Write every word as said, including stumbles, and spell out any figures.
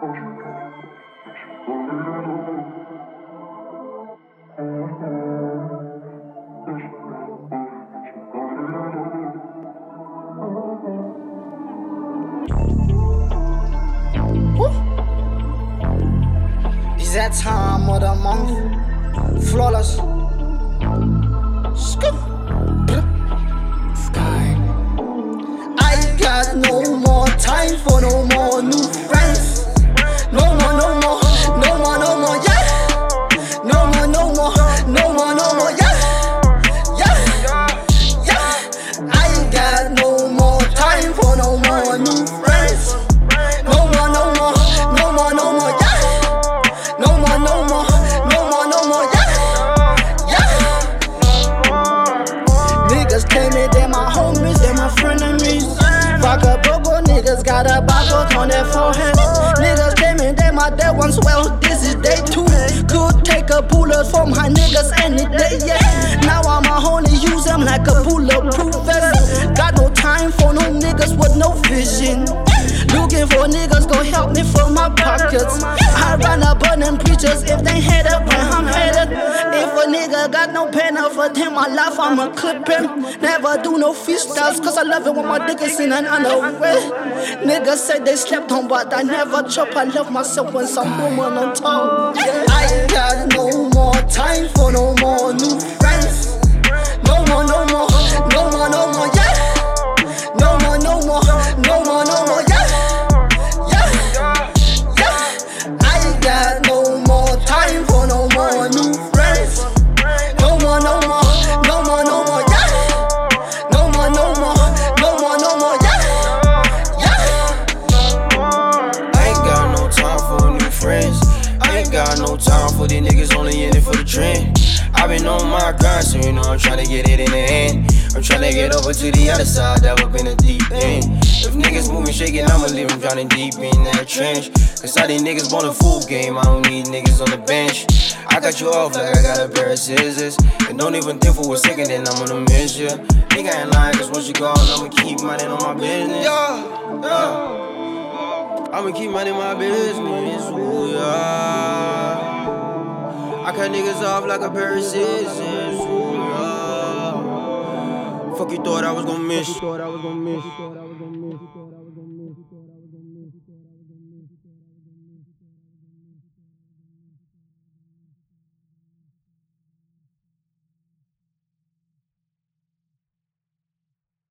Is that time of the month? Flawless. Scoop. Sky. I got no more time for no more new friends. No more, no more, no more, no more, yeah. No more, no more, no more, no more, yeah. Yeah, yeah. I got no more time for no more new friends. No more, no more, no more, no more, yeah. No more, no more, no more, no more, yeah. Yeah. Niggas came in, they my homies, they my frenemies. Fuck a broke niggas got a barcode on their forehead. Niggas came in, they my dead ones, well, this is day two. Could take a bullet for my niggas any day, yeah. Now I'ma only use them like a bulletproof vest. Got no time for no niggas with no vision. Looking for niggas gon' help me fill my pockets. I run up on them preachers if they hate up when I'm headed. If a nigga got no pain for them, my life I'ma clip him. Never do no freestyles, cause I love it when my dick is in an underwear. Niggas say they slept on, but I never chop. I love myself when some woman on top. I got no more time for no more new friends. No more, no more, no more, no more, yeah. No more, no more, no more, no more, yeah. Got no more time for no more new friends. No more, no more, no more, no more, yeah. No more, no more, no more, no more, yeah. Yeah. I ain't got no time for new friends. I ain't got no time for these niggas only in it for the trend. I been on my grind, so you know I'm tryna get it in the end. I'm tryna get over to the other side, that up in the deep end. If niggas moving shaking, I'ma leave them drowning deep in that trench. Cause all these niggas want a full game, I don't need niggas on the bench. I got you off like I got a pair of scissors. And don't even think for a second, then I'm gonna miss you. Nigga ain't lying, cause once you gone, I'ma keep minding on my business. Yeah, yeah. I'ma keep minding my business, ooh, yeah. I cut niggas off like a pair of scissors, ooh, yeah. Fuck you thought I was gon' miss.